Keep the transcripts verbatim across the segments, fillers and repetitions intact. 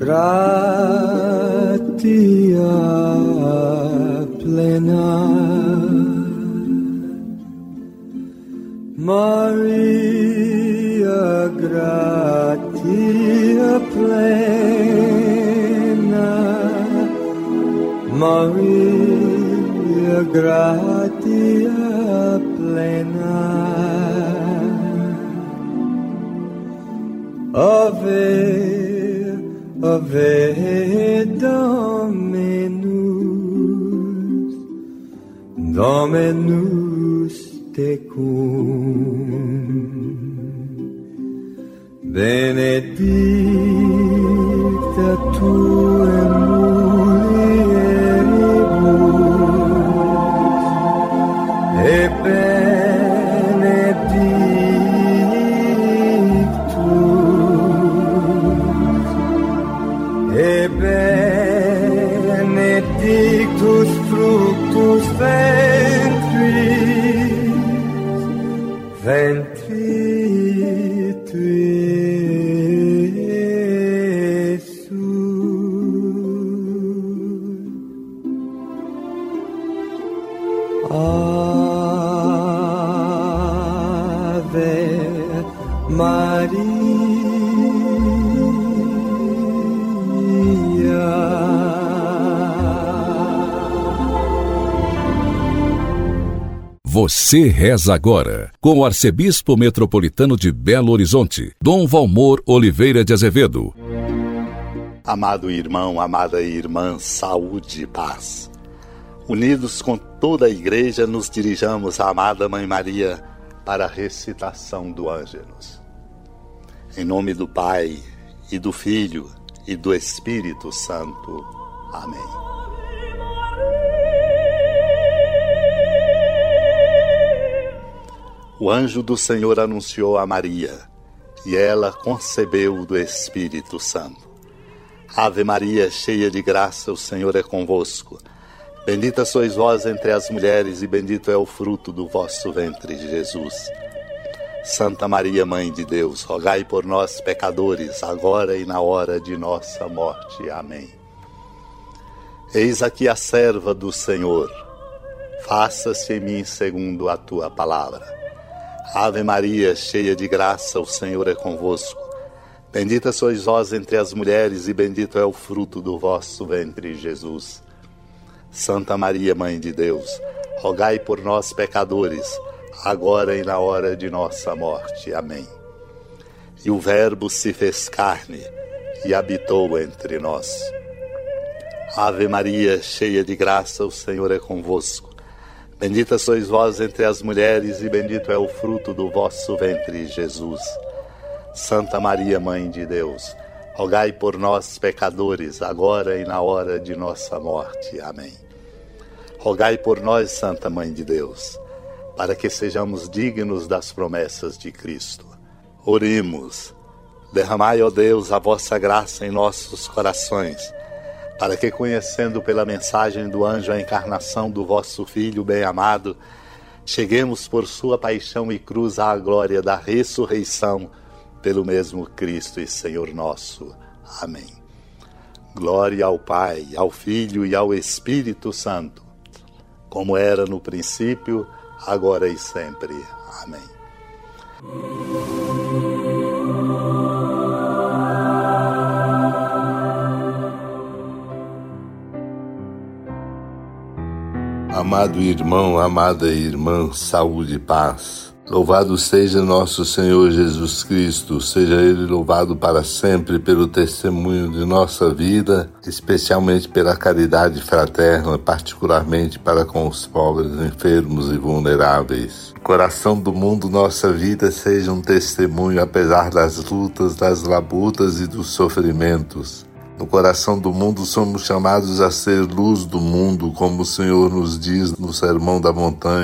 gratia plena, Maria gratia plena, Maria gratia plena, Ave, Ave Dominus, Dominus tecum, benedicta tu in mulieribus, e benedictus, e benedictus fructus ventris, ventris tui, Jesus. Ave Maria. Você reza agora com o arcebispo metropolitano de Belo Horizonte, Dom Valmor Oliveira de Azevedo. Amado irmão, amada irmã, saúde e paz. Unidos com toda a igreja, nos dirijamos à amada Mãe Maria para a recitação do Ângelus. Em nome do Pai, e do Filho, e do Espírito Santo. Amém. O anjo do Senhor anunciou a Maria, e ela concebeu do Espírito Santo. Ave Maria, cheia de graça, o Senhor é convosco. Bendita sois vós entre as mulheres, e bendito é o fruto do vosso ventre, Jesus. Santa Maria, Mãe de Deus, rogai por nós, pecadores, agora e na hora de nossa morte. Amém. Eis aqui a serva do Senhor. Faça-se em mim segundo a tua palavra. Ave Maria, cheia de graça, o Senhor é convosco. Bendita sois vós entre as mulheres, e bendito é o fruto do vosso ventre, Jesus. Santa Maria, Mãe de Deus, rogai por nós, pecadores, agora e na hora de nossa morte. Amém. E o Verbo se fez carne e habitou entre nós. Ave Maria, cheia de graça, o Senhor é convosco. Bendita sois vós entre as mulheres, e bendito é o fruto do vosso ventre, Jesus. Santa Maria, Mãe de Deus, rogai por nós, pecadores, agora e na hora de nossa morte. Amém. Rogai por nós, Santa Mãe de Deus, para que sejamos dignos das promessas de Cristo. Oremos. Derramai, ó Deus, a vossa graça em nossos corações, para que, conhecendo pela mensagem do anjo a encarnação do vosso Filho bem-amado, cheguemos por sua paixão e cruz à glória da ressurreição, pelo mesmo Cristo e Senhor nosso. Amém. Glória ao Pai, ao Filho e ao Espírito Santo, como era no princípio, agora e sempre. Amém. Amado irmão, amada irmã, saúde e paz. Louvado seja nosso Senhor Jesus Cristo, seja Ele louvado para sempre pelo testemunho de nossa vida, especialmente pela caridade fraterna, particularmente para com os pobres, enfermos e vulneráveis. Coração do mundo, nossa vida seja um testemunho apesar das lutas, das labutas e dos sofrimentos. No coração do mundo somos chamados a ser luz do mundo, como o Senhor nos diz no Sermão da Montanha.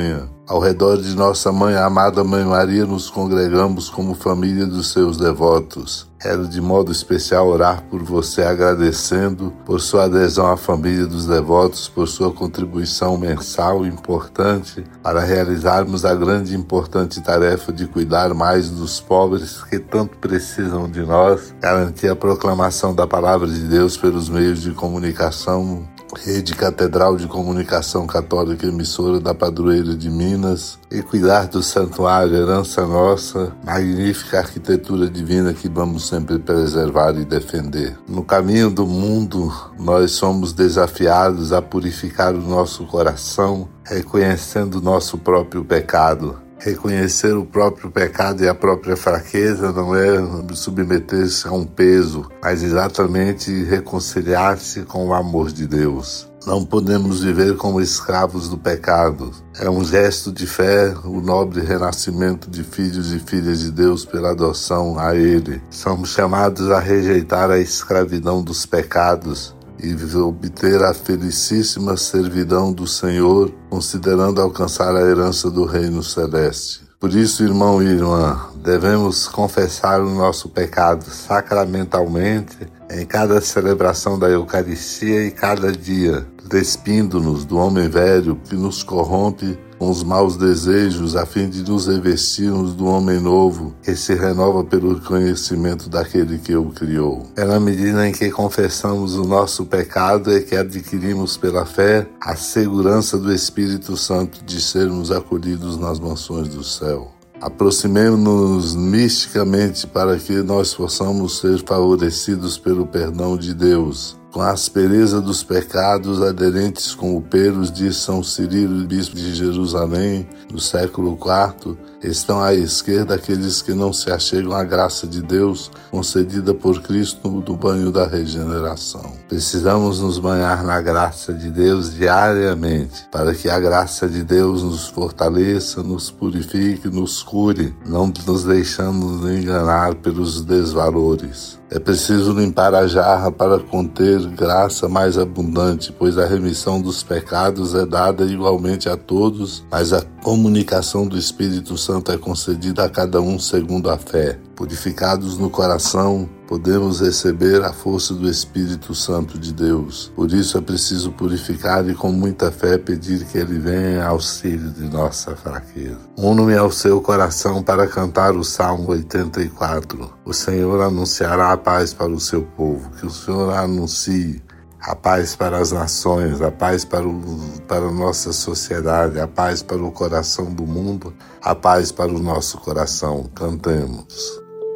Ao redor de nossa mãe, a amada Mãe Maria, nos congregamos como família dos seus devotos. Quero de modo especial orar por você, agradecendo por sua adesão à família dos devotos, por sua contribuição mensal importante para realizarmos a grande e importante tarefa de cuidar mais dos pobres que tanto precisam de nós, garantir a proclamação da palavra de Deus pelos meios de comunicação, Rede Catedral de Comunicação Católica Emissora da Padroeira de Minas, e cuidar do santuário Herança Nossa, magnífica arquitetura divina que vamos sempre preservar e defender. No caminho do mundo, nós somos desafiados a purificar o nosso coração, reconhecendo o nosso próprio pecado. Reconhecer o próprio pecado e a própria fraqueza não é submeter-se a um peso, mas exatamente reconciliar-se com o amor de Deus. Não podemos viver como escravos do pecado. É um gesto de fé o nobre renascimento de filhos e filhas de Deus pela adoção a Ele. Somos chamados a rejeitar a escravidão dos pecados e obter a felicíssima servidão do Senhor, considerando alcançar a herança do Reino Celeste. Por isso, irmão e irmã, devemos confessar o nosso pecado sacramentalmente em cada celebração da Eucaristia e cada dia, despindo-nos do homem velho que nos corrompe com os maus desejos, a fim de nos revestirmos do homem novo, que se renova pelo conhecimento daquele que o criou. É na medida em que confessamos o nosso pecado é que adquirimos pela fé a segurança do Espírito Santo de sermos acolhidos nas mansões do céu. Aproximemo-nos misticamente para que nós possamos ser favorecidos pelo perdão de Deus. Com a aspereza dos pecados aderentes com o pelos de São Cirilo, bispo de Jerusalém, no século quarto, estão à esquerda aqueles que não se achegam à graça de Deus, concedida por Cristo no banho da regeneração. Precisamos nos banhar na graça de Deus diariamente, para que a graça de Deus nos fortaleça, nos purifique, nos cure, não nos deixando enganar pelos desvalores. É preciso limpar a jarra para conter graça mais abundante, pois a remissão dos pecados é dada igualmente a todos, mas a comunicação do Espírito Santo é concedida a cada um segundo a fé. Purificados no coração, podemos receber a força do Espírito Santo de Deus. Por isso é preciso purificar e com muita fé pedir que Ele venha em auxílio de nossa fraqueza. Uno-me ao seu coração para cantar o Salmo oitenta e quatro. O Senhor anunciará a paz para o seu povo. Que o Senhor anuncie a paz para as nações, a paz para, o, para a nossa sociedade, a paz para o coração do mundo, a paz para o nosso coração. Cantemos.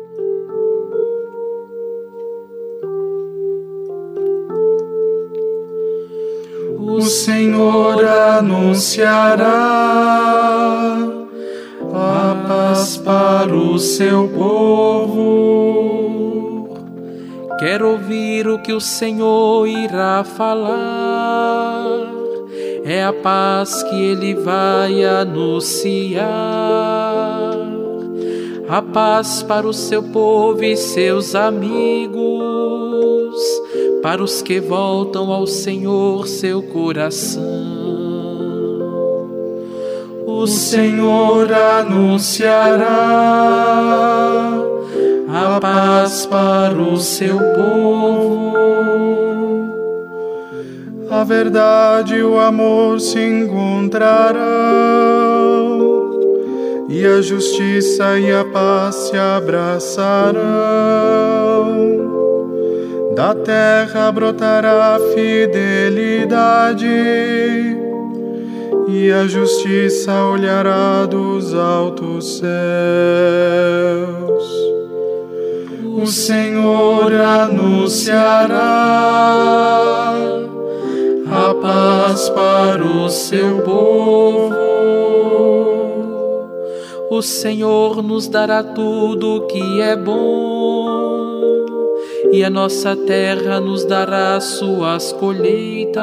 O Senhor anunciará a paz para o seu povo. Quero ouvir o que o Senhor irá falar. É a paz que Ele vai anunciar. A paz para o seu povo e seus amigos, para os que voltam ao Senhor seu coração. O Senhor anunciará a paz para o seu povo. A verdade e o amor se encontrarão, e a justiça e a paz se abraçarão. Da terra brotará a fidelidade, e a justiça olhará dos altos céus. O Senhor anunciará a paz para o seu povo. O Senhor nos dará tudo o que é bom, e a nossa terra nos dará suas colheitas.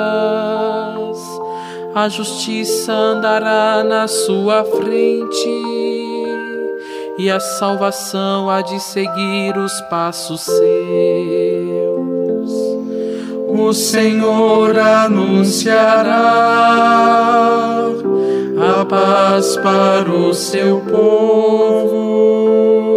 A justiça andará na sua frente, e a salvação há de seguir os passos seus. O Senhor anunciará a paz para o seu povo.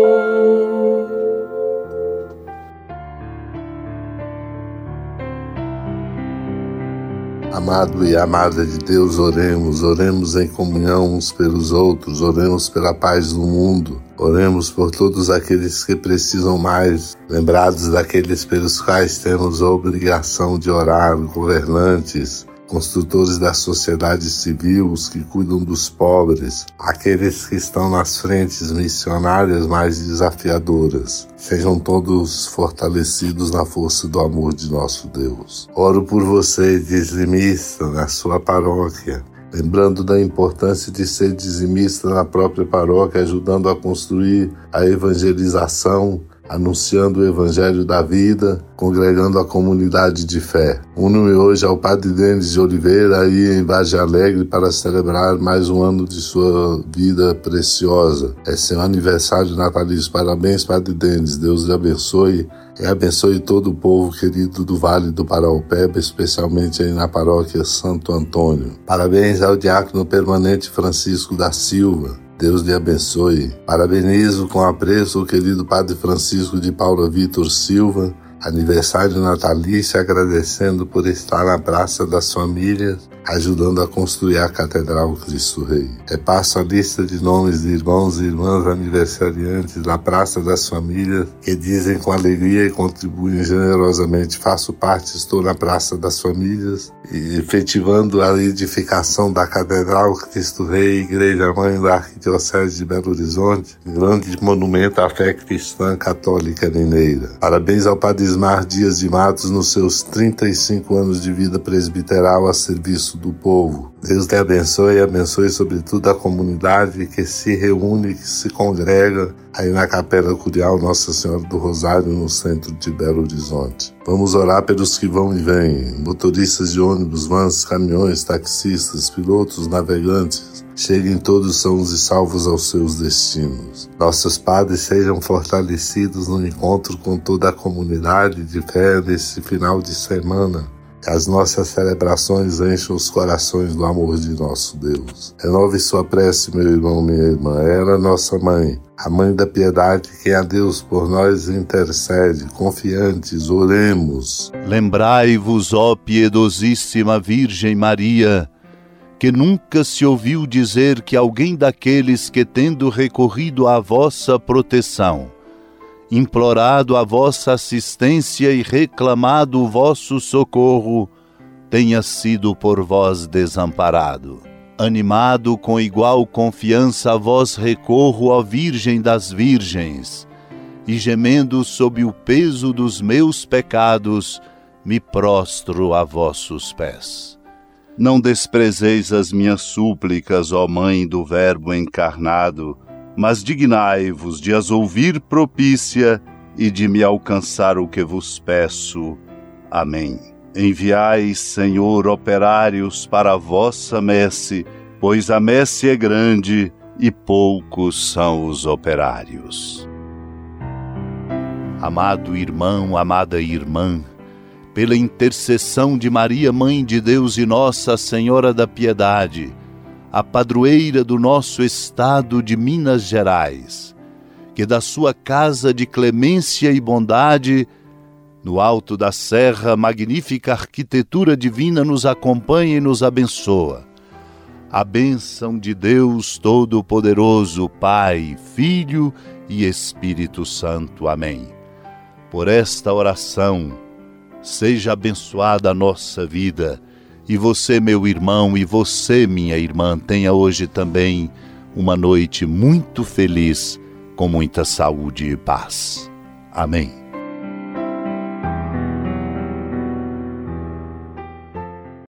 Amado e amada de Deus, oremos, oremos em comunhão uns pelos outros, oremos pela paz do mundo, oremos por todos aqueles que precisam mais, lembrados daqueles pelos quais temos a obrigação de orar, governantes, construtores da sociedade civil, os que cuidam dos pobres, aqueles que estão nas frentes missionárias mais desafiadoras. Sejam todos fortalecidos na força do amor de nosso Deus. Oro por você, dizimista, na sua paróquia, lembrando da importância de ser dizimista na própria paróquia, ajudando a construir a evangelização, anunciando o evangelho da vida, congregando a comunidade de fé. Uno-me hoje ao Padre Denis de Oliveira, aí em Vargem Alegre, para celebrar mais um ano de sua vida preciosa. É seu aniversário natalício. Parabéns, Padre Denis. Deus lhe abençoe e abençoe todo o povo querido do Vale do Paraupeba, especialmente aí na paróquia Santo Antônio. Parabéns ao diácono permanente Francisco da Silva. Deus lhe abençoe. Parabenizo com apreço o querido Padre Francisco de Paula Vitor Silva, aniversário natalício, agradecendo por estar na Praça das Famílias, ajudando a construir a Catedral Cristo Rei. Repasso a lista de nomes de irmãos e irmãs aniversariantes da Praça das Famílias que dizem com alegria e contribuem generosamente. Faço parte, estou na Praça das Famílias, e efetivando a edificação da Catedral Cristo Rei, Igreja Mãe da Arquidiocese de Belo Horizonte, grande monumento à fé cristã católica mineira. Parabéns ao Padre Ismar Dias de Matos nos seus trinta e cinco anos de vida presbiteral a serviço do povo. Deus te abençoe e abençoe sobretudo a comunidade que se reúne, que se congrega aí na Capela Curial Nossa Senhora do Rosário, no centro de Belo Horizonte. Vamos orar pelos que vão e vêm, motoristas de ônibus, vans, caminhões, taxistas, pilotos, navegantes. Cheguem todos sãos e salvos aos seus destinos. Nossos padres sejam fortalecidos no encontro com toda a comunidade de fé nesse final de semana. Que as nossas celebrações encham os corações do amor de nosso Deus. Renove sua prece, meu irmão, minha irmã. Ela é nossa mãe, a mãe da piedade, que a Deus por nós intercede. Confiantes, oremos. Lembrai-vos, ó piedosíssima Virgem Maria, que nunca se ouviu dizer que alguém daqueles que, tendo recorrido à vossa proteção, implorado a vossa assistência e reclamado o vosso socorro, tenha sido por vós desamparado. Animado com igual confiança a vós recorro, ó Virgem das Virgens, e gemendo sob o peso dos meus pecados, me prostro a vossos pés. Não desprezeis as minhas súplicas, ó Mãe do Verbo encarnado, mas dignai-vos de as ouvir propícia e de me alcançar o que vos peço. Amém. Enviai, Senhor, operários para a vossa messe, pois a messe é grande e poucos são os operários. Amado irmão, amada irmã, pela intercessão de Maria, Mãe de Deus e Nossa Senhora da Piedade, a padroeira do nosso estado de Minas Gerais, que da sua casa de clemência e bondade, no alto da serra, magnífica arquitetura divina nos acompanha e nos abençoa. A bênção de Deus Todo-Poderoso, Pai, Filho e Espírito Santo. Amém. Por esta oração, seja abençoada a nossa vida. E você, meu irmão, e você, minha irmã, tenha hoje também uma noite muito feliz, com muita saúde e paz. Amém.